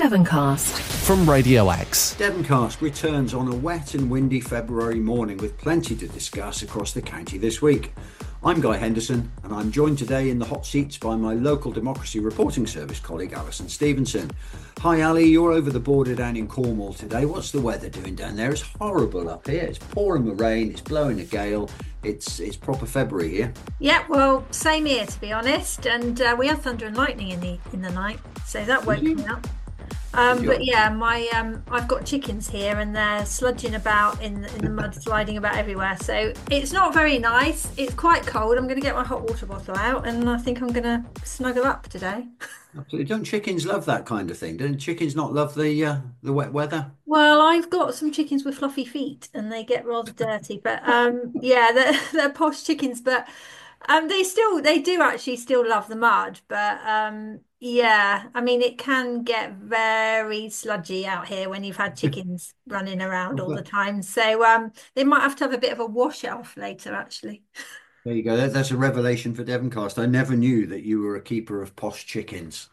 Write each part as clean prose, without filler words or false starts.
Devoncast from Radio X. Devoncast returns on a wet and windy February morning with plenty to discuss across the county this week. I'm Guy Henderson and I'm joined today in the hot seats by my local Democracy Reporting Service colleague Alison Stevenson. Hi Ali, you're over the border down in Cornwall today. What's the weather doing down there? It's horrible up here. It's pouring with rain, it's blowing a gale. It's proper February here. Yeah, well, same here to be honest. And we had thunder and lightning in the night, so that woke me up. But yeah, I've got chickens here and they're sludging about in the mud, sliding about everywhere. So it's not very nice. It's quite cold. I'm going to get my hot water bottle out and I think I'm going to snuggle up today. Absolutely. Don't chickens love that kind of thing? Don't chickens not love the wet weather? Well, I've got some chickens with fluffy feet and they get rather dirty. But yeah, they're posh chickens. But they do actually still love the mud. But yeah, I mean, it can get very sludgy out here when you've had chickens running around all the time. So they might have to have a bit of a wash off later, actually. There you go. That's a revelation for Devoncast. I never knew that you were a keeper of posh chickens.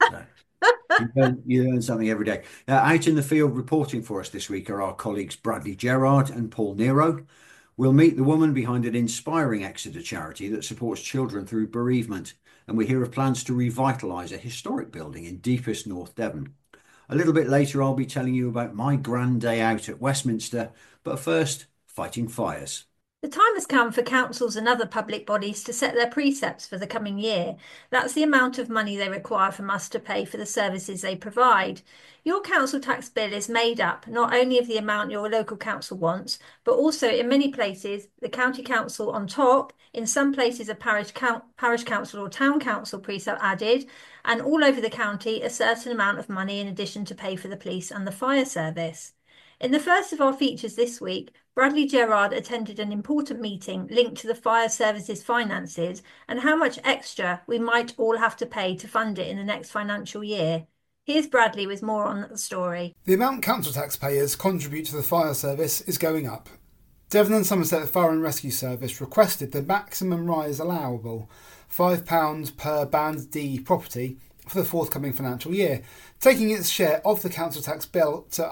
You learn something every day. Out in the field reporting for us this week are our colleagues Bradley Gerard and Paul Nero. We'll meet the woman behind an inspiring Exeter charity that supports children through bereavement. And we hear of plans to revitalise a historic building in deepest North Devon. A little bit later, I'll be telling you about my grand day out at Westminster. But first, fighting fires. The time has come for councils and other public bodies to set their precepts for the coming year. That's the amount of money they require from us to pay for the services they provide. Your council tax bill is made up not only of the amount your local council wants, but also in many places, the county council on top, in some places a parish council or town council precept added, and all over the county, a certain amount of money in addition to pay for the police and the fire service. In the first of our features this week, Bradley Gerard attended an important meeting linked to the fire services finances and how much extra we might all have to pay to fund it in the next financial year. Here's Bradley with more on the story. The amount council taxpayers contribute to the fire service is going up. Devon and Somerset Fire and Rescue Service requested the maximum rise allowable, £5 per Band D property, for the forthcoming financial year, taking its share of the council tax bill to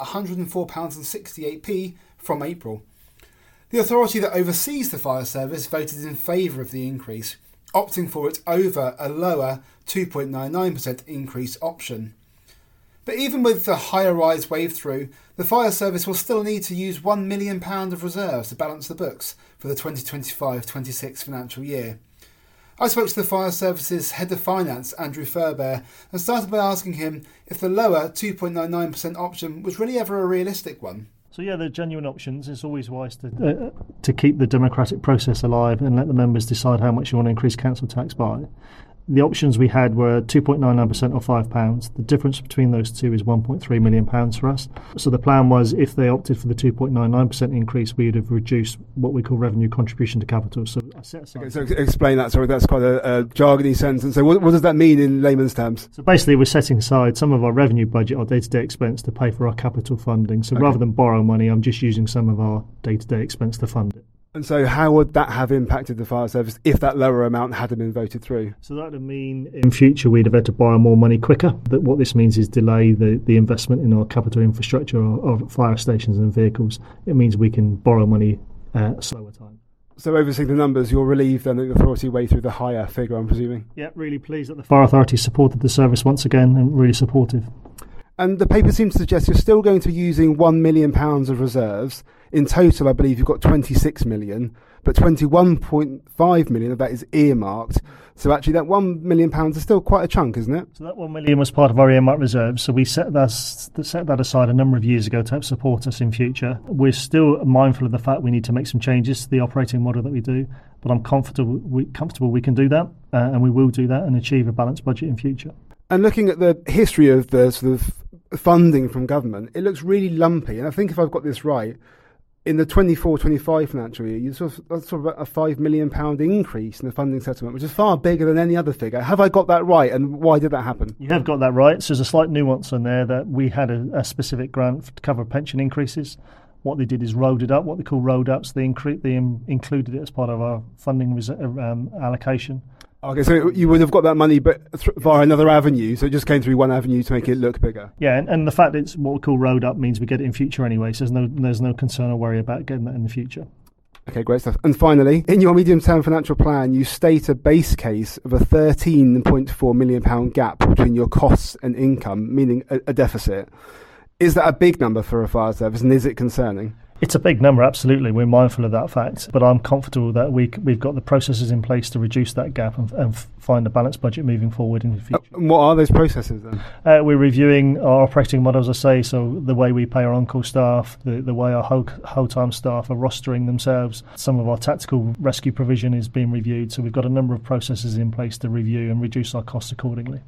£104.68p from April. The authority that oversees the fire service voted in favour of the increase, opting for it over a lower 2.99% increase option. But even with the higher rise waved through, the fire service will still need to use £1 million of reserves to balance the books for the 2025-26 financial year. I spoke to the Fire Service's Head of Finance, Andrew Fairbairn, and started by asking him if the lower 2.99% option was really ever a realistic one. So yeah, they're genuine options. It's always wise to keep the democratic process alive and let the members decide how much you want to increase council tax by. The options we had were 2.99% or £5. The difference between those two is £1.3 million for us. So the plan was if they opted for the 2.99% increase, we would have reduced what we call revenue contribution to capital. So I set aside. Okay, so explain that. Sorry, that's quite a jargony sentence. So what does that mean in layman's terms? So basically we're setting aside some of our revenue budget, our day-to-day expense, to pay for our capital funding. So rather than borrow money, I'm just using some of our day-to-day expense to fund it. And so how would that have impacted the fire service if that lower amount hadn't been voted through? So that would mean in future we'd have had to borrow more money quicker. That what this means is delay the investment in our capital infrastructure of fire stations and vehicles. It means we can borrow money at a slower time. So overseeing the numbers, you're relieved then that the authority way through the higher figure, I'm presuming? Yeah, really pleased that the fire authority supported the service once again and really supportive. And the paper seems to suggest you're still going to be using £1 million of reserves. In total, I believe you've got 26 million, but 21.5 million of that is earmarked. So actually that £1 million is still quite a chunk, isn't it? So that 1 million was part of our earmarked reserves. So we set that aside a number of years ago to help support us in future. We're still mindful of the fact we need to make some changes to the operating model that we do, but I'm comfortable we can do that, and we will do that and achieve a balanced budget in future. And looking at the history of the sort of funding from government, it looks really lumpy. And I think if I've got this right, in the 24-25 financial year, you sort of about a £5 million increase in the funding settlement, which is far bigger than any other figure. Have I got that right? And why did that happen? You have got that right. So there's a slight nuance in there that we had a specific grant to cover pension increases. What they did is rolled it up, what they call rolled ups. They included it as part of our funding allocation. Okay, so you would have got that money, but via another avenue. So it just came through one avenue to make it look bigger. Yeah, and the fact it's what we call road up means we get it in future anyway. So there's no concern or worry about getting that in the future. Okay, great stuff. And finally, in your medium-term financial plan, you state a base case of a £13.4 million gap between your costs and income, meaning a deficit. Is that a big number for a fire service, and is it concerning? It's a big number, absolutely. We're mindful of that fact, but I'm comfortable that we've got the processes in place to reduce that gap and find a balanced budget moving forward in the future. And what are those processes then? We're reviewing our operating models, I say, so the way we pay our on-call staff, the way our whole-time staff are rostering themselves. Some of our tactical rescue provision is being reviewed, so we've got a number of processes in place to review and reduce our costs accordingly.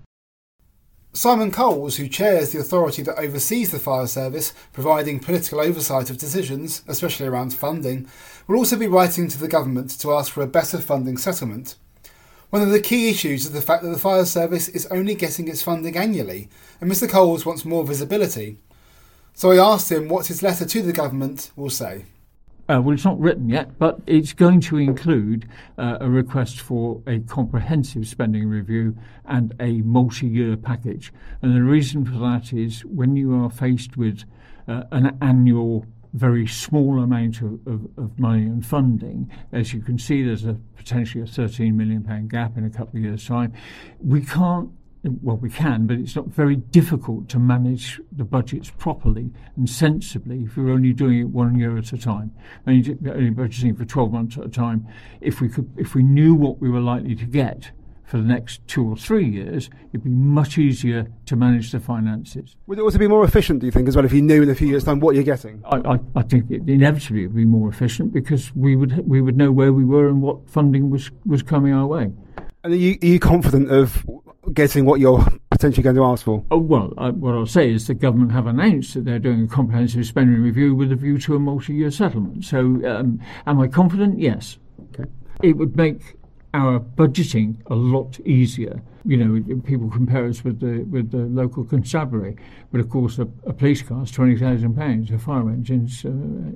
Simon Coles, who chairs the authority that oversees the fire service, providing political oversight of decisions, especially around funding, will also be writing to the government to ask for a better funding settlement. One of the key issues is the fact that the fire service is only getting its funding annually, and Mr Coles wants more visibility. So I asked him what his letter to the government will say. Well, it's not written yet, but it's going to include a request for a comprehensive spending review and a multi-year package. And the reason for that is when you are faced with an annual, very small amount of money and funding, as you can see, there's potentially a £13 million gap in a couple of years' time. We can, but it's not very difficult to manage the budgets properly and sensibly if we're only doing it 1 year at a time. Only budgeting for 12 months at a time. If we knew what we were likely to get for the next 2 or 3 years, it'd be much easier to manage the finances. Would it also be more efficient, do you think, as well, if you knew in a few years' time what you're getting? I think it inevitably would be more efficient because we would know where we were and what funding was coming our way. And are you confident of getting what you're potentially going to ask for? Oh, well, what I'll say is the government have announced that they're doing a comprehensive spending review with a view to a multi-year settlement. So am I confident? Yes. Okay. It would make our budgeting a lot easier. You know, people compare us with the local constabulary, but of course a police car is £20,000, a fire engine's,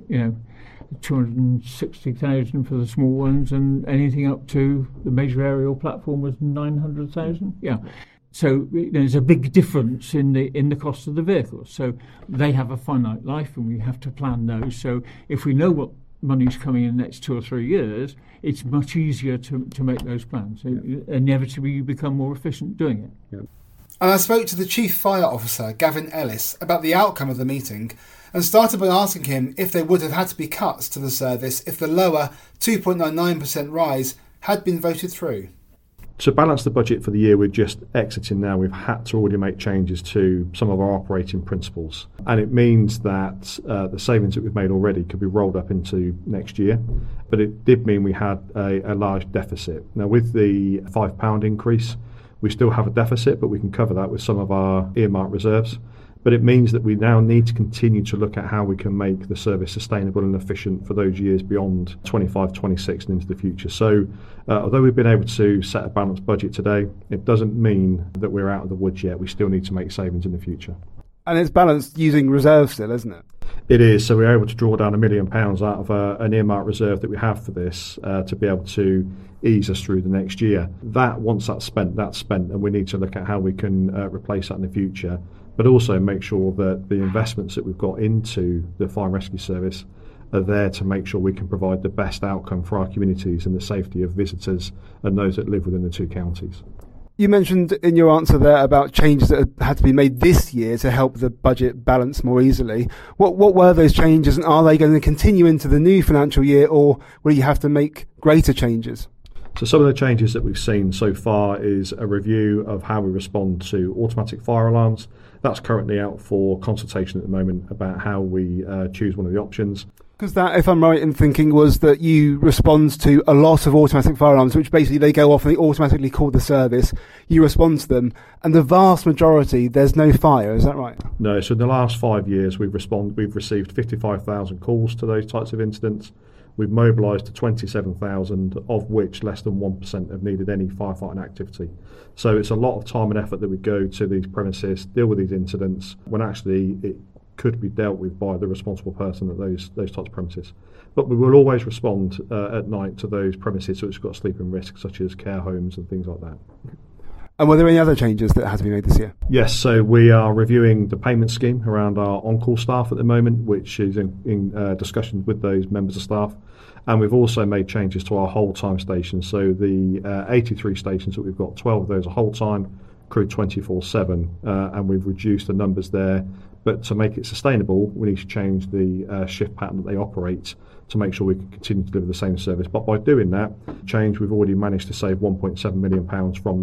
260,000 for the small ones, and anything up to the major aerial platform was 900,000. Yeah. So there's a big difference in the cost of the vehicles. So they have a finite life, and we have to plan those. So if we know what money's coming in the next 2 or 3 years, it's much easier to make those plans. So inevitably, you become more efficient doing it. Yeah. And I spoke to the Chief Fire Officer, Gavin Ellis, about the outcome of the meeting and started by asking him if there would have had to be cuts to the service if the lower 2.99% rise had been voted through. To balance the budget for the year we're just exiting now, we've had to already make changes to some of our operating principles. And it means that the savings that we've made already could be rolled up into next year. But it did mean we had a large deficit. Now, with the £5 increase, we still have a deficit, but we can cover that with some of our earmarked reserves. But it means that we now need to continue to look at how we can make the service sustainable and efficient for those years beyond 25, 26 and into the future. So although we've been able to set a balanced budget today, it doesn't mean that we're out of the woods yet. We still need to make savings in the future. And it's balanced using reserves still, isn't it? It is. So we're able to draw down £1 million out of an earmarked reserve that we have for this to be able to ease us through the next year. That, once that's spent, and we need to look at how we can replace that in the future, but also make sure that the investments that we've got into the fire and rescue service are there to make sure we can provide the best outcome for our communities and the safety of visitors and those that live within the 2 counties. You mentioned in your answer there about changes that had to be made this year to help the budget balance more easily. What were those changes, and are they going to continue into the new financial year, or will you have to make greater changes? So some of the changes that we've seen so far is a review of how we respond to automatic fire alarms. That's currently out for consultation at the moment about how we choose one of the options. Because that, if I'm right in thinking, was that you respond to a lot of automatic fire alarms, which basically they go off and they automatically call the service. You respond to them, and the vast majority, there's no fire. Is that right? No. So in the last 5 years, we've received 55,000 calls to those types of incidents. We've mobilised to 27,000, of which less than 1% have needed any firefighting activity. So it's a lot of time and effort that we go to these premises, deal with these incidents, when actually could be dealt with by the responsible person at those types of premises. But we will always respond at night to those premises which have got sleeping risks, such as care homes and things like that. And were there any other changes that had to be made this year? Yes, so we are reviewing the payment scheme around our on-call staff at the moment, which is in discussions with those members of staff. And we've also made changes to our whole-time stations. So the 83 stations that we've got, 12 of those are whole-time, crewed 24/7, and we've reduced the numbers there. But to make it sustainable, we need to change the shift pattern that they operate to make sure we can continue to deliver the same service. But by doing that change, we've already managed to save £1.7 million from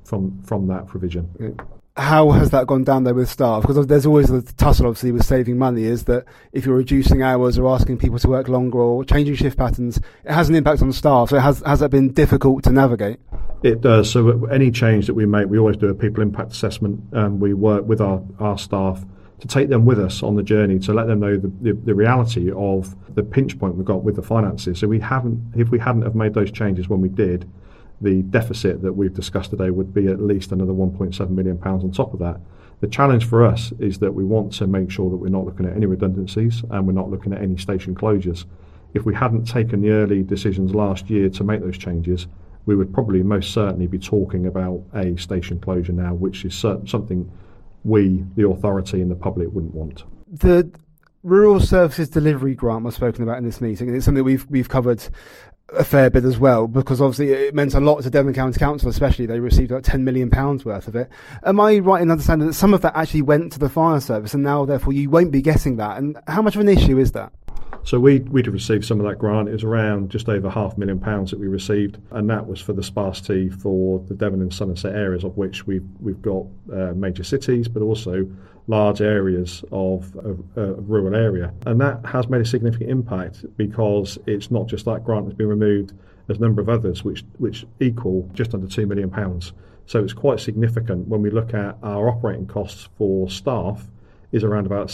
that provision. How has that gone down there with staff? Because there's always the tussle, obviously, with saving money, is that if you're reducing hours or asking people to work longer or changing shift patterns, it has an impact on staff. So has that been difficult to navigate? It does. So any change that we make, we always do a people impact assessment. We work with our staff to take them with us on the journey, to let them know the reality of the pinch point we've got with the finances. So if we hadn't have made those changes when we did, the deficit that we've discussed today would be at least another £1.7 million on top of that. The challenge for us is that we want to make sure that we're not looking at any redundancies and we're not looking at any station closures. If we hadn't taken the early decisions last year to make those changes, we would probably most certainly be talking about a station closure now, which is something we, the authority and the public, wouldn't want. The Rural Services Delivery Grant was spoken about in this meeting, and it's something we've covered a fair bit as well, because obviously it meant a lot to Devon County Council, especially. They received about £10 million worth of it. Am I right in understanding that some of that actually went to the fire service, and now therefore you won't be getting that? And how much of an issue is that? So we'd received some of that grant. It was around just over £500,000 that we received, and that was for the sparsity for the Devon and Somerset areas, of which we've got major cities, but also large areas of rural area. And that has made a significant impact, because it's not just that grant that's been removed, there's a number of others which equal just under £2 million. So it's quite significant when we look at our operating costs for staff is around about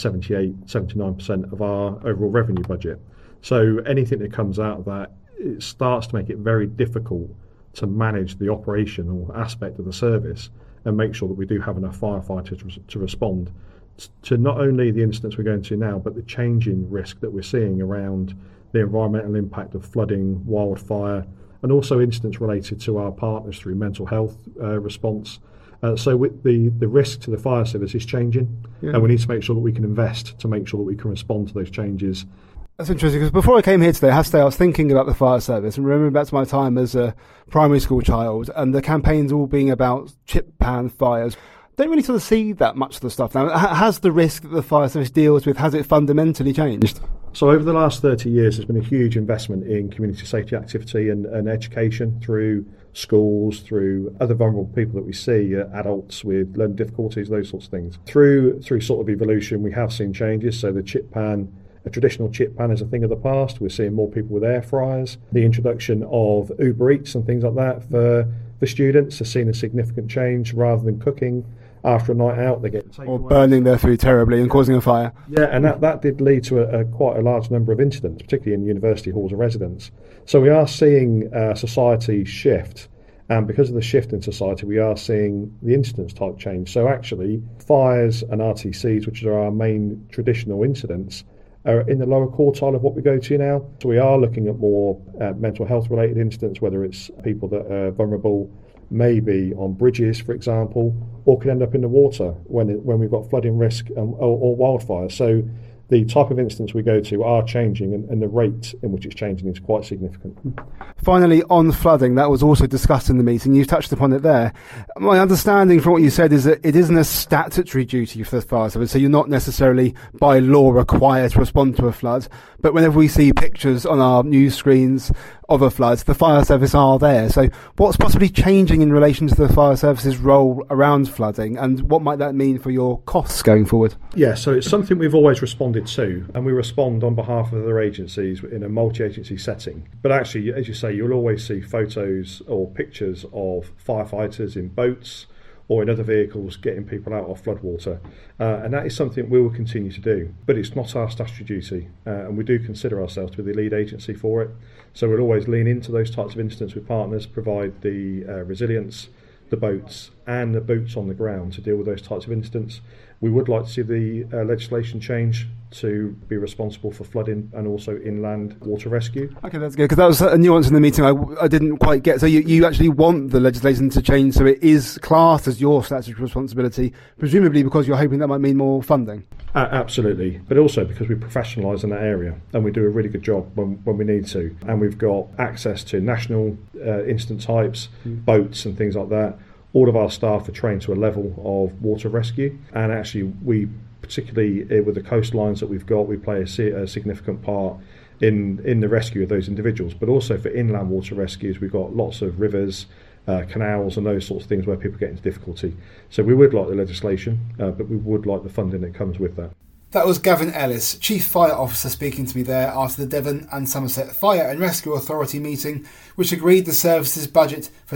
78-79% of our overall revenue budget. So anything that comes out of that, it starts to make it very difficult to manage the operational aspect of the service and make sure that we do have enough firefighters to respond to not only the incidents we're going to now, but the changing risk that we're seeing around the environmental impact of flooding, wildfire, and also incidents related to our partners through mental health response. So with the risk to the fire service is changing, and we need to make sure that we can invest to make sure that we can respond to those changes. That's interesting, because before I came here today, I have to say I was thinking about the fire service and remembering back to my time as a primary school child, and the campaigns all being about chip pan fires. Don't really sort of see that much of the stuff now. Has the risk that the fire service deals with, has it fundamentally changed? So over the last 30 years, there's been a huge investment in community safety activity and education through schools, through other vulnerable people that we see, adults with learning difficulties, those sorts of things. Through sort of evolution, we have seen changes. So the chip pan, a traditional chip pan, is a thing of the past. We're seeing more people with air fryers. The introduction of Uber Eats and things like that for students has seen a significant change. Rather than cooking after a night out, they get takeaway, or burning their food terribly and causing a fire. Yeah, and that did lead to quite a large number of incidents, particularly in university halls of residence. So we are seeing society shift, and because of the shift in society, we are seeing the incidents type change. So actually, fires and RTCs, which are our main traditional incidents, are in the lower quartile of what we go to now. So we are looking at more mental health related incidents, whether it's people that are vulnerable, maybe on bridges, for example, or could end up in the water when we've got flooding risk or wildfire. So the type of incidents we go to are changing, and the rate in which it's changing is quite significant. Finally, on flooding, that was also discussed in the meeting. You've touched upon it there. My understanding from what you said is that it isn't a statutory duty for the fire service, so you're not necessarily by law required to respond to a flood. But whenever we see pictures on our news screens of a flood, the fire service are there. So what's possibly changing in relation to the fire service's role around flooding, and what might that mean for your costs going forward? Yeah, so it's something we've always responded to, and we respond on behalf of other agencies in a multi-agency setting. But actually, as you say, you'll always see photos or pictures of firefighters in boats or in other vehicles getting people out of floodwater. And that is something we will continue to do. But it's not our statutory duty, and we do consider ourselves to be the lead agency for it. So we'll always lean into those types of incidents with partners, provide the resilience the boats and the boots on the ground to deal with those types of incidents. We would like to see the legislation change to be responsible for flooding and also inland water rescue. Okay, that's good, because that was a nuance in the meeting I didn't quite get. So you actually want the legislation to change so it is classed as your statutory responsibility, presumably because you're hoping that might mean more funding? Absolutely, but also because we professionalise in that area and we do a really good job when we need to, and we've got access to national incident types, boats and things like that. All of our staff are trained to a level of water rescue, and actually we, particularly with the coastlines that we've got, we play a significant part in the rescue of those individuals, but also for inland water rescues we've got lots of rivers, canals and those sorts of things where people get into difficulty. So we would like the legislation, but we would like the funding that comes with that. That was Gavin Ellis, Chief Fire Officer, speaking to me there after the Devon and Somerset Fire and Rescue Authority meeting, which agreed the service's budget for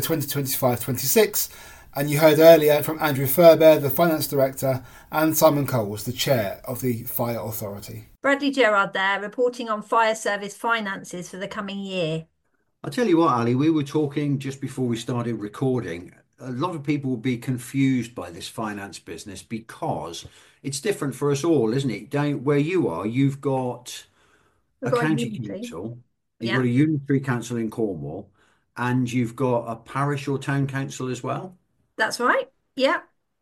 2025-26. And you heard earlier from Andrew Fairbairn, the Finance Director, and Simon Coles, the Chair of the Fire Authority. Bradley Gerard there, reporting on fire service finances for the coming year. I'll tell you what, Ali, we were talking just before we started recording. A lot of people will be confused by this finance business because it's different for us all, isn't it? Down where you are, you've got a county council, you've got a unitary council in Cornwall, and you've got a parish or town council as well. That's right, yeah.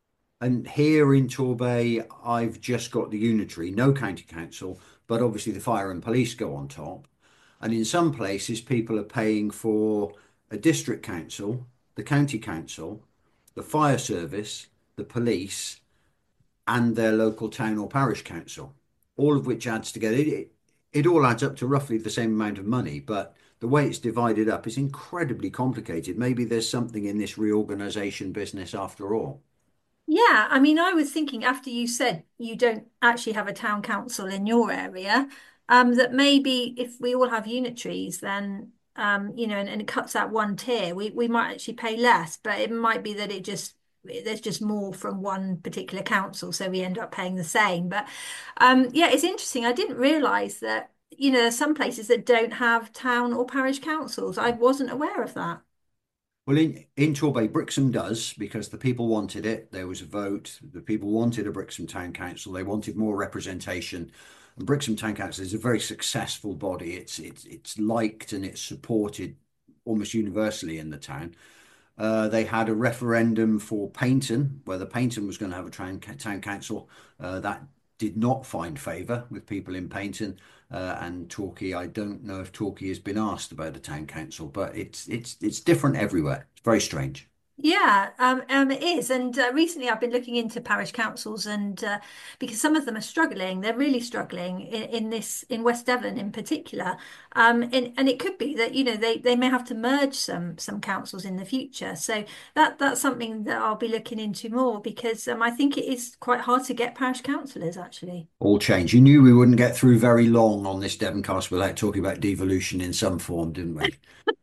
And here in Torbay, I've just got the unitary, no county council, but obviously the fire and police go on top. And in some places, people are paying for a district council, the county council, the fire service, the police, and their local town or parish council, all of which adds together. It all adds up to roughly the same amount of money, but the way it's divided up is incredibly complicated. Maybe there's something in this reorganisation business after all. Yeah, I mean, I was thinking after you said you don't actually have a town council in your area, that maybe if we all have unitaries, then, and it cuts out one tier, we might actually pay less, but it might be that there's just more from one particular council, so we end up paying the same. But it's interesting. I didn't realise that, there's some places that don't have town or parish councils. I wasn't aware of that. Well, in Torbay, Brixham does, because the people wanted it. There was a vote. The people wanted a Brixham Town Council. They wanted more representation. And Brixham Town Council is a very successful body. It's liked and it's supported almost universally in the town. They had a referendum for Paignton, whether Paignton was going to have a town council. That did not find favour with people in Paignton. And Torquay, I don't know if Torquay has been asked about a town council, but it's different everywhere. It's very strange. Yeah, it is. And recently I've been looking into parish councils, and because some of them are struggling, they're really struggling in West Devon in particular. And it could be that, they may have to merge some councils in the future. So that's something that I'll be looking into more, because I think it is quite hard to get parish councillors, actually. All change. You knew we wouldn't get through very long on this Devoncast without talking about devolution in some form, didn't we?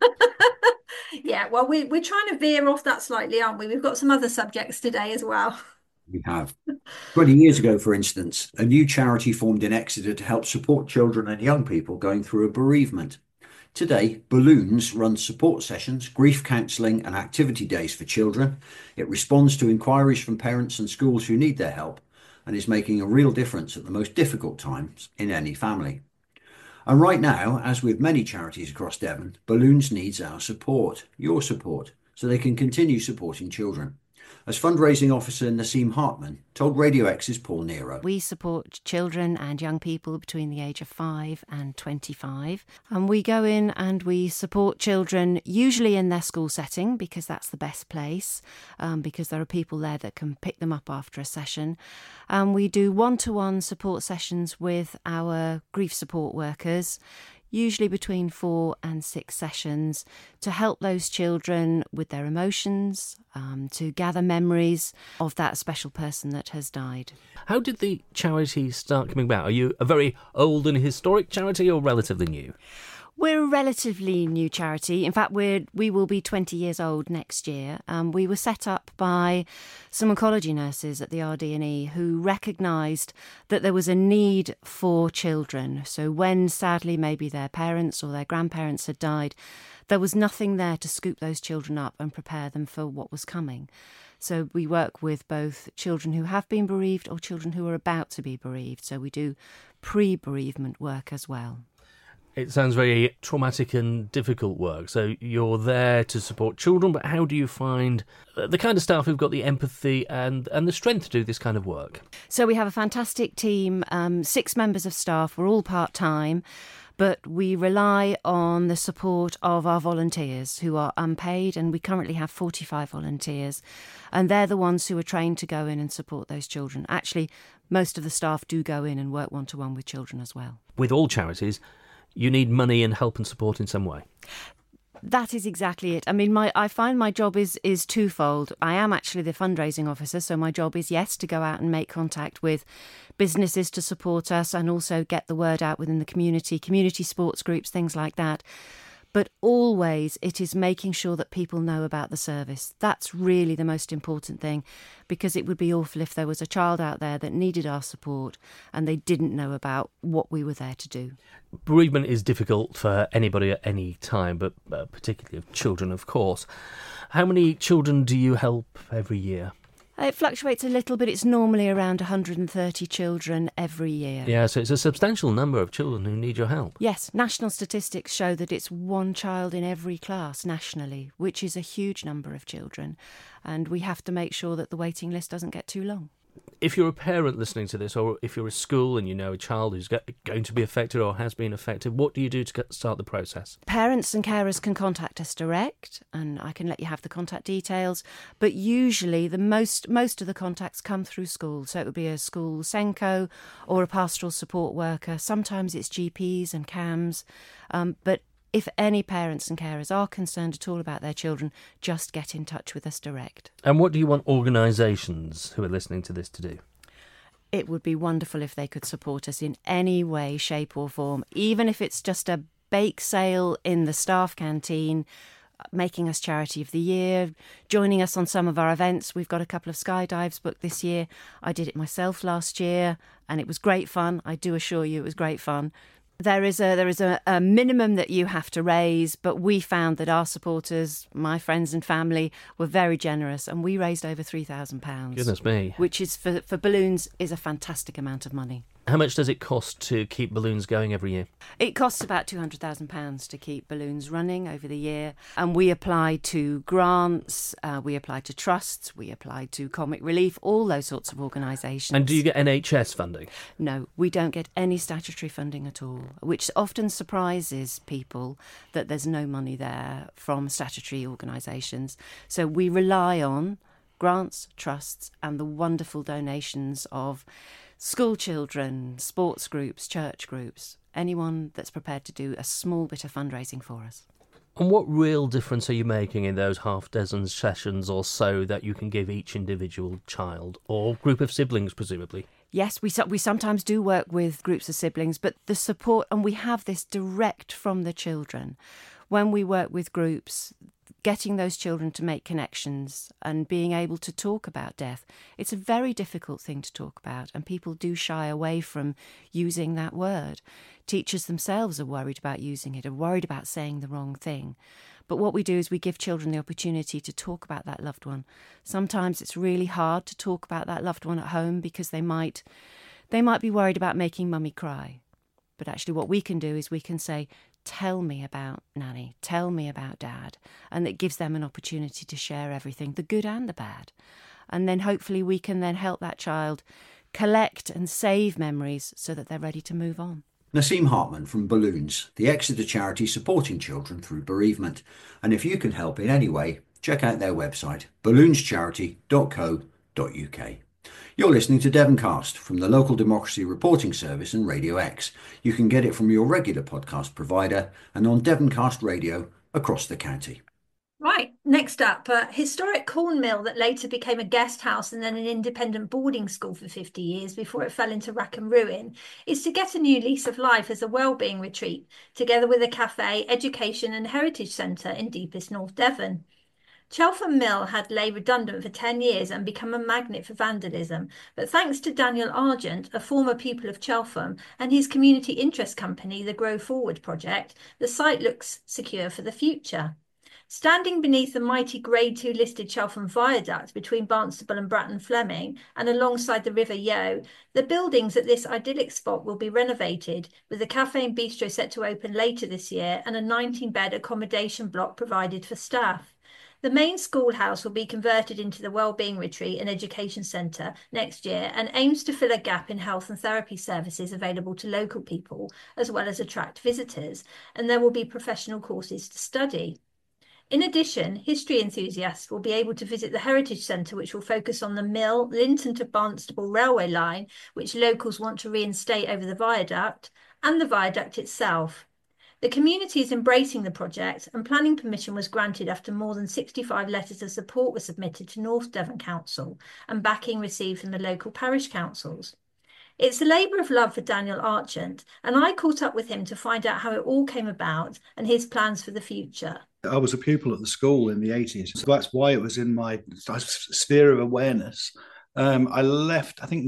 Yeah, well, we're trying to veer off that slightly, aren't we? We've got some other subjects today as well. We have. 20 years ago, for instance, a new charity formed in Exeter to help support children and young people going through a bereavement. Today, Balloons runs support sessions, grief counselling and activity days for children. It responds to inquiries from parents and schools who need their help, and is making a real difference at the most difficult times in any family. And right now, as with many charities across Devon, Balloons needs our support, your support, so they can continue supporting children. As fundraising officer Naseem Hartman told Radio X's Paul Nero. We support children and young people between the age of 5 and 25. And we go in and we support children usually in their school setting, because that's the best place, because there are people there that can pick them up after a session. And we do one-to-one support sessions with our grief support workers, usually between 4 and 6 sessions, to help those children with their emotions, to gather memories of that special person that has died. How did the charity start coming about? Are you a very old and historic charity or relatively new? We're a relatively new charity. In fact, we will be 20 years old next year. We were set up by some oncology nurses at the RD&E who recognised that there was a need for children. So when, sadly, maybe their parents or their grandparents had died, there was nothing there to scoop those children up and prepare them for what was coming. So we work with both children who have been bereaved or children who are about to be bereaved. So we do pre-bereavement work as well. It sounds very traumatic and difficult work. So you're there to support children, but how do you find the kind of staff who've got the empathy and the strength to do this kind of work? So we have a fantastic team, 6 members of staff. We're all part-time, but we rely on the support of our volunteers who are unpaid, and we currently have 45 volunteers, and they're the ones who are trained to go in and support those children. Actually, most of the staff do go in and work one-to-one with children as well. With all charities, you need money and help and support in some way. That is exactly it. I mean, I find my job is twofold. I am actually the fundraising officer, so my job is, yes, to go out and make contact with businesses to support us and also get the word out within the community sports groups, things like that. But always it is making sure that people know about the service. That's really the most important thing, because it would be awful if there was a child out there that needed our support and they didn't know about what we were there to do. Bereavement is difficult for anybody at any time, but particularly of children, of course. How many children do you help every year? It fluctuates a little, but it's normally around 130 children every year. Yeah, so it's a substantial number of children who need your help. Yes, national statistics show that it's 1 child in every class nationally, which is a huge number of children. And we have to make sure that the waiting list doesn't get too long. If you're a parent listening to this, or if you're a school and you know a child who's going to be affected or has been affected, what do you do to start the process? Parents and carers can contact us direct, and I can let you have the contact details. But usually the most of the contacts come through school. So it would be a school SENCO or a pastoral support worker. Sometimes it's GPs and CAMS. But if any parents and carers are concerned at all about their children, just get in touch with us direct. And what do you want organisations who are listening to this to do? It would be wonderful if they could support us in any way, shape or form, even if it's just a bake sale in the staff canteen, making us Charity of the Year, joining us on some of our events. We've got a couple of skydives booked this year. I did it myself last year and it was great fun. I do assure you it was great fun. There is a minimum that you have to raise, but we found that our supporters, my friends and family, were very generous, and we raised over £3,000. Goodness me. Which is, for balloons, is a fantastic amount of money. How much does it cost to keep balloons going every year? It costs about £200,000 to keep balloons running over the year. And we apply to grants, we apply to trusts, we apply to Comic Relief, all those sorts of organisations. And do you get NHS funding? No, we don't get any statutory funding at all, which often surprises people that there's no money there from statutory organisations. So we rely on grants, trusts and the wonderful donations of school children, sports groups, church groups, anyone that's prepared to do a small bit of fundraising for us. And what real difference are you making in those half dozen sessions or so that you can give each individual child or group of siblings, presumably? Yes, we sometimes do work with groups of siblings, but the support, and we have this direct from the children. When we work with groups, getting those children to make connections and being able to talk about death, it's a very difficult thing to talk about, and people do shy away from using that word. Teachers themselves are worried about using it, are worried about saying the wrong thing. But what we do is we give children the opportunity to talk about that loved one. Sometimes it's really hard to talk about that loved one at home because they might be worried about making mummy cry. But actually what we can do is we can say, tell me about Nanny, tell me about Dad. And it gives them an opportunity to share everything, the good and the bad. And then hopefully we can then help that child collect and save memories so that they're ready to move on. Naseem Hartman from Balloons, the Exeter charity supporting children through bereavement. And if you can help in any way, check out their website, balloonscharity.co.uk. You're listening to Devoncast from the Local Democracy Reporting Service and Radio X. You can get it from your regular podcast provider and on Devoncast Radio across the county. Right, Next up, a historic corn mill that later became a guest house and then an independent boarding school for 50 years before it fell into rack and ruin, is to get a new lease of life as a wellbeing retreat, together with a cafe, education and heritage centre in deepest North Devon. Chelfham Mill had lay redundant for 10 years and become a magnet for vandalism, but thanks to Daniel Argent, a former pupil of Chelfham, and his community interest company, the Grow Forward project, the site looks secure for the future. Standing beneath the mighty Grade 2 listed Chelfham Viaduct between Barnstaple and Bratton Fleming and alongside the River Yeo, the buildings at this idyllic spot will be renovated, with the cafe and bistro set to open later this year and a 19-bed accommodation block provided for staff. The main schoolhouse will be converted into the Wellbeing Retreat and Education Centre next year and aims to fill a gap in health and therapy services available to local people, as well as attract visitors, and there will be professional courses to study. In addition, history enthusiasts will be able to visit the Heritage Centre, which will focus on the Mill, Linton to Barnstaple railway line, which locals want to reinstate over the viaduct, and the viaduct itself. The community is embracing the project, and planning permission was granted after more than 65 letters of support were submitted to North Devon Council and backing received from the local parish councils. It's a labour of love for Daniel Argent, and I caught up with him to find out how it all came about and his plans for the future. I was a pupil at the school in the 80s, so that's why it was in my sphere of awareness. I left, I think,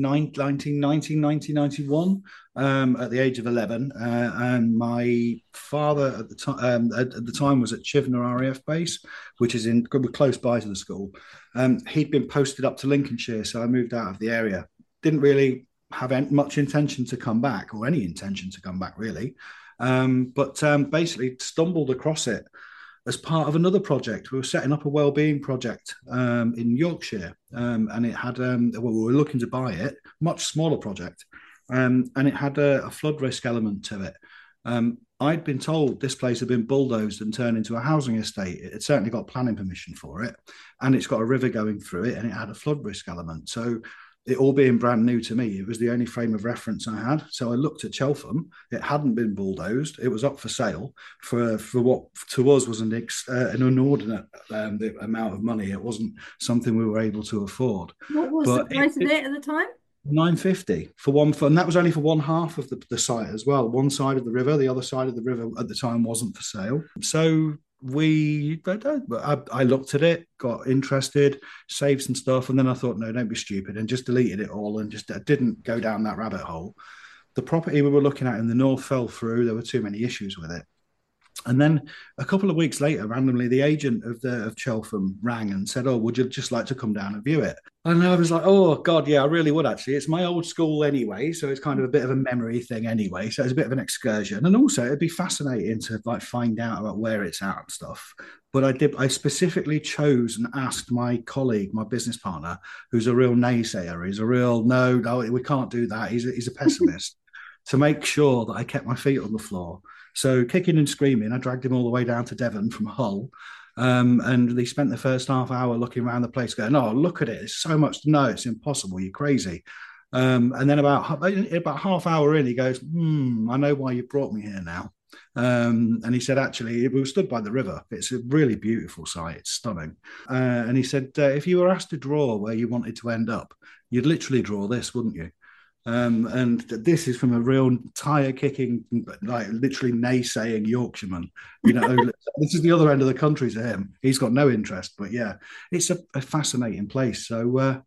1991 at the age of 11, and my father at the time was at Chivenor RAF base, which is close by to the school. He'd been posted up to Lincolnshire, so I moved out of the area. Didn't really have much intention to come back, or any intention to come back, really. But basically stumbled across it as part of another project. We were setting up a wellbeing project in Yorkshire, and it had, we were looking to buy it, much smaller project, and it had a flood risk element to it. I'd been told this place had been bulldozed and turned into a housing estate. It had certainly got planning permission for it, and it's got a river going through it, and it had a flood risk element. So it all being brand new to me, it was the only frame of reference I had. So I looked at Chelfham. It hadn't been bulldozed. It was up for sale for what to us was an inordinate amount of money. It wasn't something we were able to afford. What was the price of it at the time? $950 for one, and that was only for one half of the site as well. One side of the river, the other side of the river at the time wasn't for sale. So I looked at it, got interested, saved some stuff, and then I thought, no, don't be stupid, and just deleted it all and just didn't go down that rabbit hole. The property we were looking at in the north fell through. There were too many issues with it. And then a couple of weeks later, randomly, the agent of Chelfham rang and said, "Oh, would you just like to come down and view it?" And I was like, "Oh, God, yeah, I really would, actually. It's my old school anyway, so it's kind of a bit of a memory thing anyway. So it's a bit of an excursion. And also, it'd be fascinating to find out about where it's at and stuff." But I specifically chose and asked my colleague, my business partner, who's a real naysayer, he's a real, no, we can't do that. He's a pessimist, to make sure that I kept my feet on the floor. So kicking and screaming, I dragged him all the way down to Devon from Hull. And they spent the first half hour looking around the place going, "Oh, look at it. There's so much to know. It's impossible. You're crazy." And then about half hour in, he goes, "I know why you brought me here now." And he said, "Actually, we were stood by the river. It's a really beautiful site. It's stunning." And he said, "If you were asked to draw where you wanted to end up, you'd literally draw this, wouldn't you?" And this is from a real tire kicking, like literally naysaying Yorkshireman. You know, this is the other end of the country to him. He's got no interest, but yeah, it's a fascinating place. So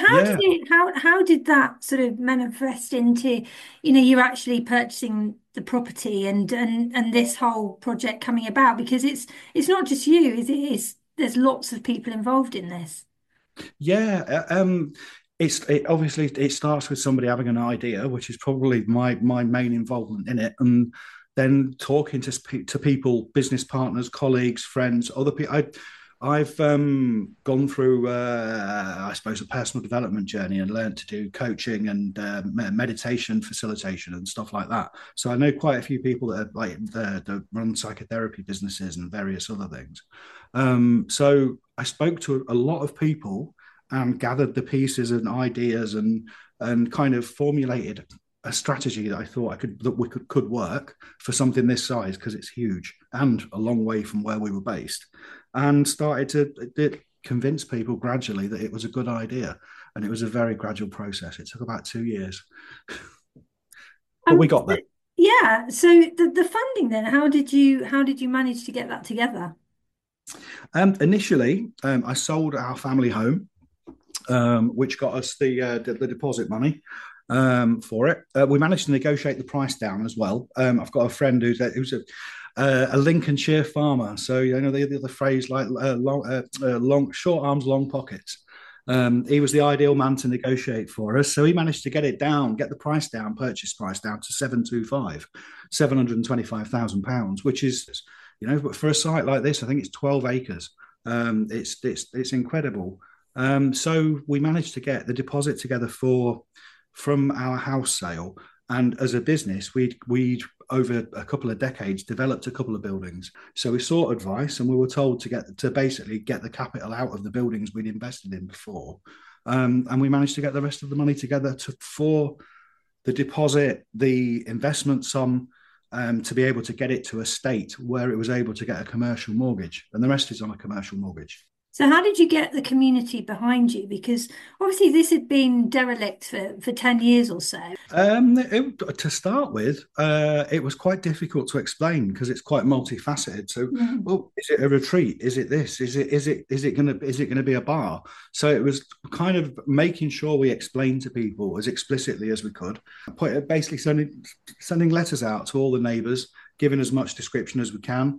how did that sort of manifest into, you're actually purchasing the property and this whole project coming about? Because it's not just you, is it? There's lots of people involved in this. Yeah. Obviously it starts with somebody having an idea, which is probably my main involvement in it, and then talking to people, business partners, colleagues, friends, other people. I've gone through, I suppose, a personal development journey and learned to do coaching and meditation facilitation and stuff like that. So I know quite a few people that that run psychotherapy businesses and various other things. So I spoke to a lot of people and gathered the pieces and ideas and kind of formulated a strategy that I thought could work for something this size, because it's huge and a long way from where we were based. and started to convince people gradually that it was a good idea. And it was a very gradual process. It took about 2 years, but we got there. Yeah. So the funding then, how did you manage to get that together? Initially, I sold our family home, which got us the deposit money for it. We managed to negotiate the price down as well. I've got a friend who's a Lincolnshire farmer, so you know the phrase like short arms, long pockets. He was the ideal man to negotiate for us, so he managed to get the price down, purchase price down to £725,000, which is, you know, but for a site like this, I think it's 12 acres. It's incredible. So we managed to get the deposit together from our house sale, and as a business, we'd over a couple of decades developed a couple of buildings. So we sought advice, and we were told to basically get the capital out of the buildings we'd invested in before, and we managed to get the rest of the money together for the deposit, the investment sum, to be able to get it to a state where it was able to get a commercial mortgage, and the rest is on a commercial mortgage. So how did you get the community behind you? Because obviously this had been derelict for 10 years or so. To start with, it was quite difficult to explain because it's quite multifaceted. So, well, is it a retreat? Is it this? Is it gonna be a bar? So it was kind of making sure we explained to people as explicitly as we could. Basically sending letters out to all the neighbours, giving as much description as we can,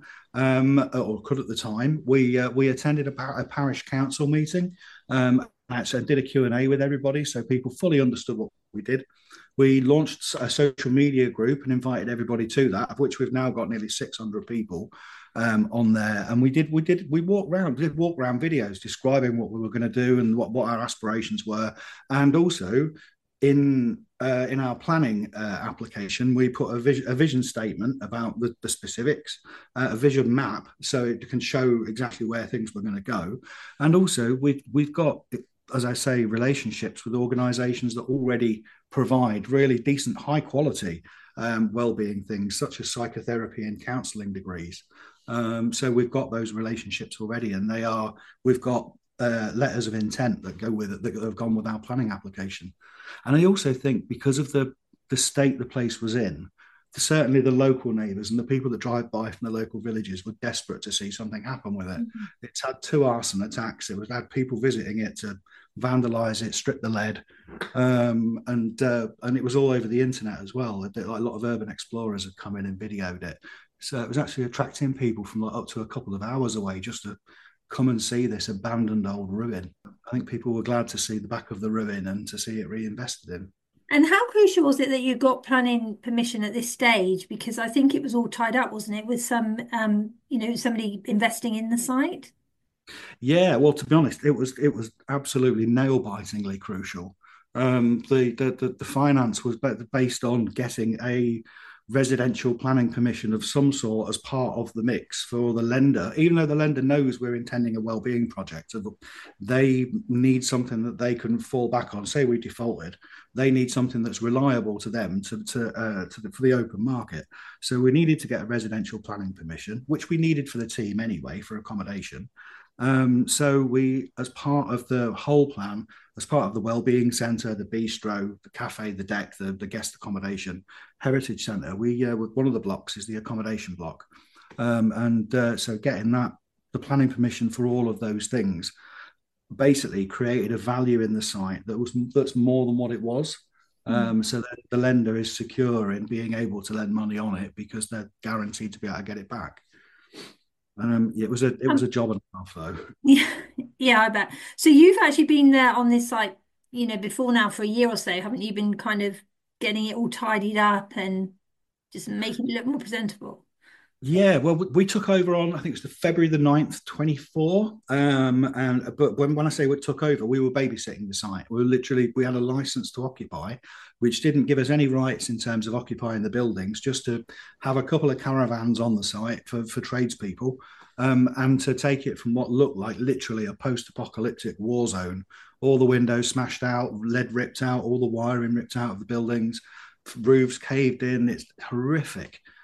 or could at the time. We attended a parish council meeting, actually did a Q&A with everybody, so people fully understood what we did. We launched a social media group and invited everybody to that, of which we've now got nearly 600 people on there. And we walked around videos describing what we were going to do and what our aspirations were, and also in our planning application, we put a vision statement about the specifics, a vision map, so it can show exactly where things were going to go. And also, we've got, as I say, relationships with organisations that already provide really decent, high quality well-being things, such as psychotherapy and counselling degrees. So we've got those relationships already, and we've got letters of intent that go with it, that have gone with our planning application. And I also think because of the state the place was in, certainly the local neighbours and the people that drive by from the local villages were desperate to see something happen with it. Mm-hmm. It's had 2 arson attacks. It had people visiting it to vandalise it, strip the lead, and it was all over the internet as well. A lot of urban explorers had come in and videoed it. So it was actually attracting people from up to a couple of hours away just to come and see this abandoned old ruin. I think people were glad to see the back of the ruin and to see it reinvested in. And how crucial was it that you got planning permission at this stage? Because I think it was all tied up, wasn't it, with some, somebody investing in the site? Yeah, well, to be honest, it was absolutely nail-bitingly crucial. The finance was based on getting a residential planning permission of some sort as part of the mix for the lender, even though the lender knows we're intending a wellbeing project. They need something that they can fall back on. Say we defaulted, they need something that's reliable to them for the open market. So we needed to get a residential planning permission, which we needed for the team anyway for accommodation. So we, as part of the whole plan, as part of the wellbeing centre, the bistro, the cafe, the deck, the guest accommodation, heritage centre, one of the blocks is the accommodation block. So getting the planning permission for all of those things basically created a value in the site that's more than what it was. So that the lender is secure in being able to lend money on it because they're guaranteed to be able to get it back. It was a job and a half though. Yeah, I bet. So you've actually been there on this site, before now for a year or so, haven't you? Been kind of getting it all tidied up and just making it look more presentable. Yeah, well, we took over on, I think it was February the 9th, 24. But when I say we took over, we were babysitting the site. We had a license to occupy, which didn't give us any rights in terms of occupying the buildings, just to have a couple of caravans on the site for tradespeople, and to take it from what looked like literally a post-apocalyptic war zone. All the windows smashed out, lead ripped out, all the wiring ripped out of the buildings, roofs caved in. It's horrific.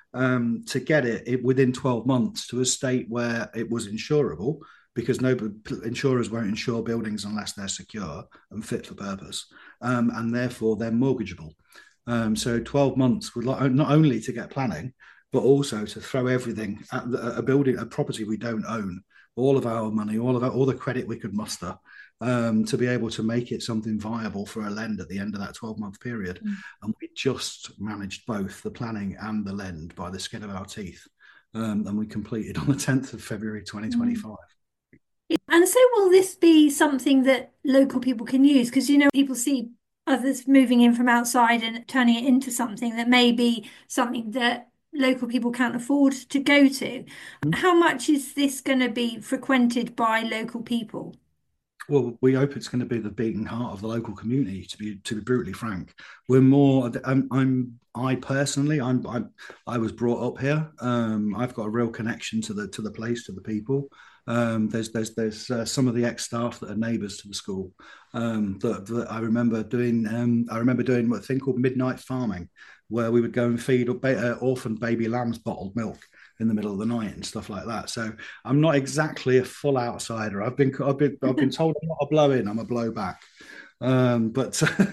to get it within 12 months to a state where it was insurable, because insurers won't insure buildings unless they're secure and fit for purpose, and therefore they're mortgageable. So 12 months would not only to get planning, but also to throw everything at a property we don't own, all of our money, all the credit we could muster, to be able to make it something viable for a lend at the end of that 12-month period. And we just managed both the planning and the lend by the skin of our teeth. And we completed on the 10th of February 2025. And so will this be something that local people can use? Because, people see others moving in from outside and turning it into something that may be something that local people can't afford to go to. How much is this going to be frequented by local people? Well, we hope it's going to be the beating heart of the local community. To be brutally frank, we're more. I personally was brought up here. I've got a real connection to the place, to the people. There's some of the ex-staff that are neighbours to the school that I remember doing. I remember doing a thing called midnight farming, where we would go and feed orphan baby lambs bottled milk in the middle of the night and stuff like that. So I'm not exactly a full outsider. I've been told I'm not a blow in, I'm a blow back. But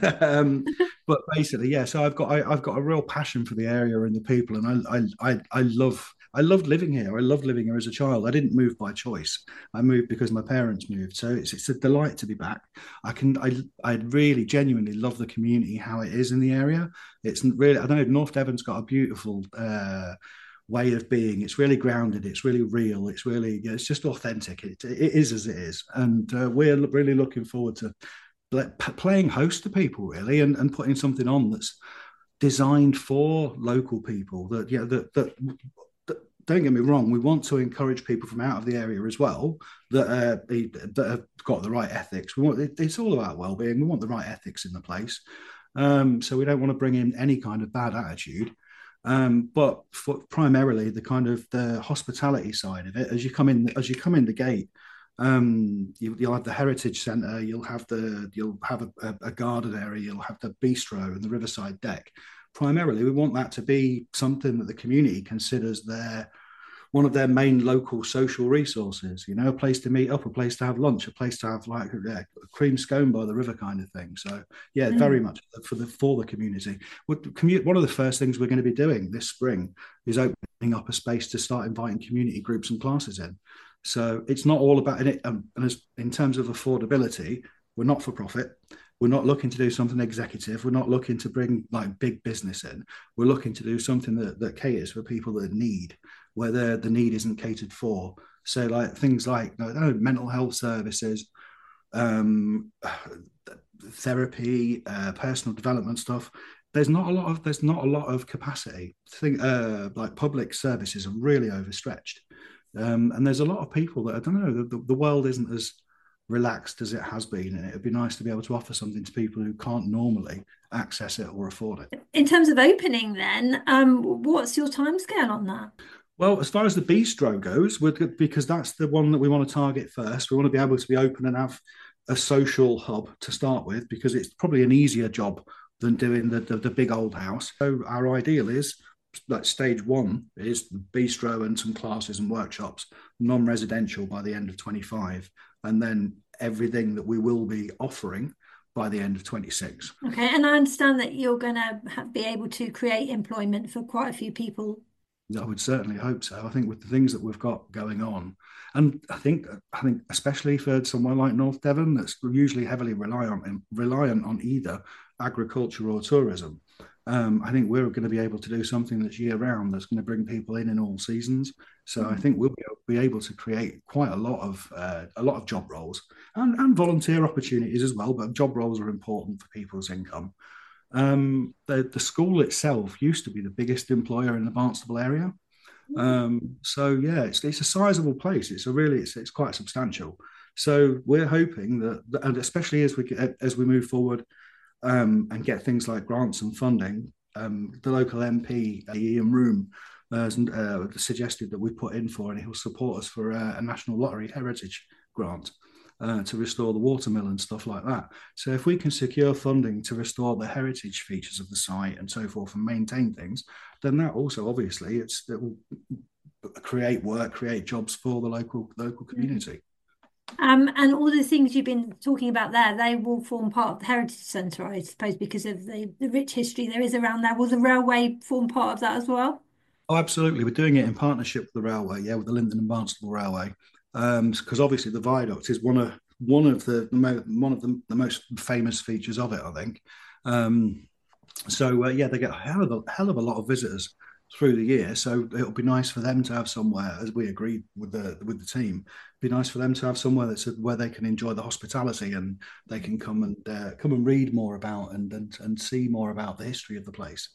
basically, yeah. So I've got a real passion for the area and the people, and I loved living here. I loved living here as a child. I didn't move by choice. I moved because my parents moved. So it's a delight to be back. I really genuinely love the community, how it is in the area. It's really, I don't know, North Devon's got a beautiful way of being. It's really grounded. It's really real. It's just authentic. It is as it is, and we're really looking forward to playing host to people, really, and putting something on that's designed for local people. That don't get me wrong, we want to encourage people from out of the area as well that have got the right ethics. It's all about well-being. We want the right ethics in the place, so we don't want to bring in any kind of bad attitude. But primarily the kind of the hospitality side of it, as you come in the gate, you'll have the heritage centre, you'll have a garden area, you'll have the bistro and the riverside deck. Primarily, we want that to be something that the community considers one of their main local social resources. A place to meet up, a place to have lunch, a place to have like a cream scone by the river kind of thing. So yeah, very much for the community. One of the first things we're going to be doing this spring is opening up a space to start inviting community groups and classes in. So it's not all about it. And in terms of affordability, we're not for profit. We're not looking to do something executive. We're not looking to bring like big business in. We're looking to do something that caters for people that need, where the need isn't catered for. So like things like mental health services, therapy, personal development stuff. There's not a lot of capacity. Like public services are really overstretched, and there's a lot of people that I don't know. The world isn't as relaxed as it has been, and it'd be nice to be able to offer something to people who can't normally access it or afford it. In terms of opening then, what's your timescale on that? Well, as far as the bistro goes, because that's the one that we want to target first, we want to be able to be open and have a social hub to start with, because it's probably an easier job than doing the big old house. So our ideal is like stage one is bistro and some classes and workshops, non-residential by the end of 25, and then everything that we will be offering by the end of 26. Okay, and I understand that you're going to be able to create employment for quite a few people. I would certainly hope so. I think with the things that we've got going on, and I think especially for somewhere like North Devon, that's usually heavily reliant on either agriculture or tourism. I think we're going to be able to do something that's year round, that's going to bring people in all seasons. So I think we'll be able to create quite a lot of job roles and volunteer opportunities as well. But job roles are important for people's income. The school itself used to be the biggest employer in the Barnstable area. So yeah, it's a sizable place. It's quite substantial. So we're hoping that, and especially as we move forward and get things like grants and funding, the local MP, Ian Room, suggested that we put in for, and he'll support us for a National Lottery Heritage grant. to restore the watermill and stuff like that. So if we can secure funding to restore the heritage features of the site and so forth and maintain things, then that also obviously it will create work, create jobs for the local community. And all the things you've been talking about there, they will form part of the Heritage Centre, I suppose, because of the rich history there is around there. Will the railway form part of that as well? Oh, absolutely. We're doing it in partnership with the railway, with the Lyndon and Barnstaple Railway, because obviously the viaduct is one of the most famous features of it, I think. They get a hell of a lot of visitors through the year, so it'll be nice for them to have somewhere, as we agreed with the team. It'd be nice for them to have somewhere where they can enjoy the hospitality and they can come and read more about and see more about the history of the place.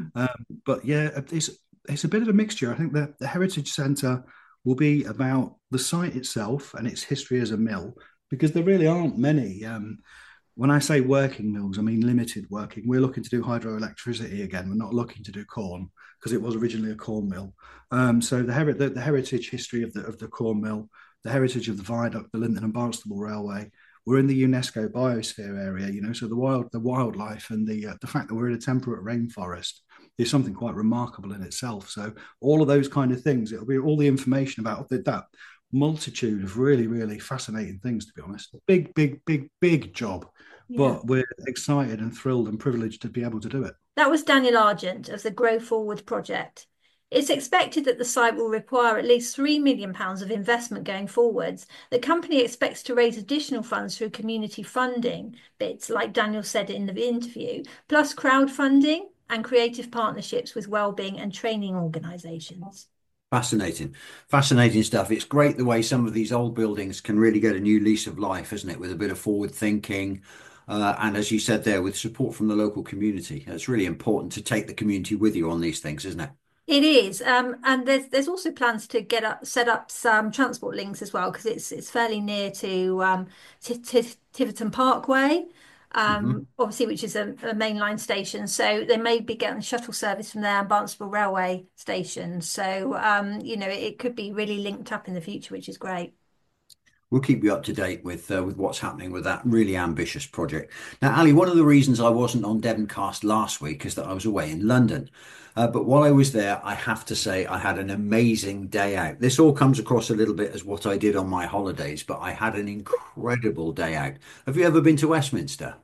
It's a bit of a mixture. I think that the Heritage Centre will be about the site itself and its history as a mill, because there really aren't many. When I say working mills, I mean limited working. We're looking to do hydroelectricity again. We're not looking to do corn, because it was originally a corn mill. So the heritage history of the corn mill, the heritage of the viaduct, the Lyndon and Barnstaple Railway. We're in the UNESCO biosphere area, so the wildlife and the fact that we're in a temperate rainforest is something quite remarkable in itself. So all of those kind of things, it'll be all the information about that multitude of really, really fascinating things, to be honest. Big job. Yeah. But we're excited and thrilled and privileged to be able to do it. That was Daniel Argent of the Grow Forward project. It's expected that the site will require at least £3 million of investment going forwards. The company expects to raise additional funds through community funding bits, like Daniel said in the interview, plus crowdfunding and creative partnerships with wellbeing and training organisations. Fascinating stuff. It's great the way some of these old buildings can really get a new lease of life, isn't it? With a bit of forward thinking. And as you said there, with support from the local community. It's really important to take the community with you on these things, isn't it? It is, and there's also plans to set up some transport links as well, because it's fairly near to Tiverton Parkway, obviously, which is a mainline station. So they may be getting shuttle service from there and Barnstaple Railway Station. So it could be really linked up in the future, which is great. We'll keep you up to date with what's happening with that really ambitious project. Now, Ali, one of the reasons I wasn't on Devoncast last week is that I was away in London. But while I was there, I have to say I had an amazing day out. This all comes across a little bit as what I did on my holidays, but I had an incredible day out. Have you ever been to Westminster?